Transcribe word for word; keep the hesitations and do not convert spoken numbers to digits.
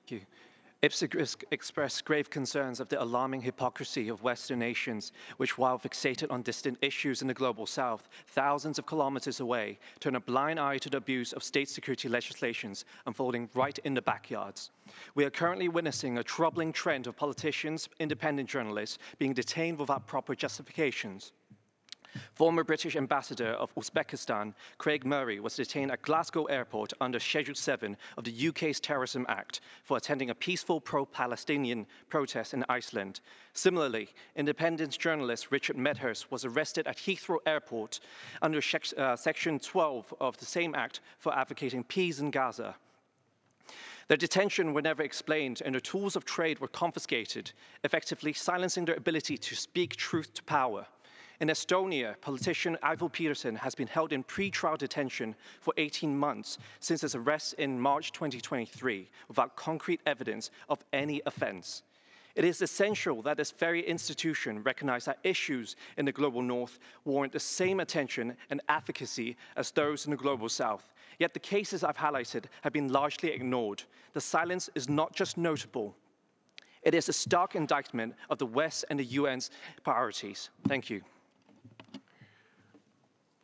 you. IPSA expressed grave concerns of the alarming hypocrisy of Western nations, which, while fixated on distant issues in the global south, thousands of kilometers away, turn a blind eye to the abuse of state security legislations unfolding right in the backyards. We are currently witnessing a troubling trend of politicians, independent journalists being detained without proper justifications. Former British ambassador of Uzbekistan, Craig Murray, was detained at Glasgow Airport under Schedule seven of the U K's Terrorism Act for attending a peaceful pro-Palestinian protest in Iceland. Similarly, independent journalist Richard Medhurst was arrested at Heathrow Airport under uh, Section twelve of the same act for advocating peace in Gaza. Their detention were never explained and their tools of trade were confiscated, effectively silencing their ability to speak truth to power. In Estonia, politician Ivo Peterson has been held in pre-trial detention for eighteen months since his arrest in March twenty twenty-three without concrete evidence of any offense. It is essential that this very institution recognize that issues in the global north warrant the same attention and advocacy as those in the global south. Yet the cases I've highlighted have been largely ignored. The silence is not just notable, it is a stark indictment of the West and the U N's priorities. Thank you.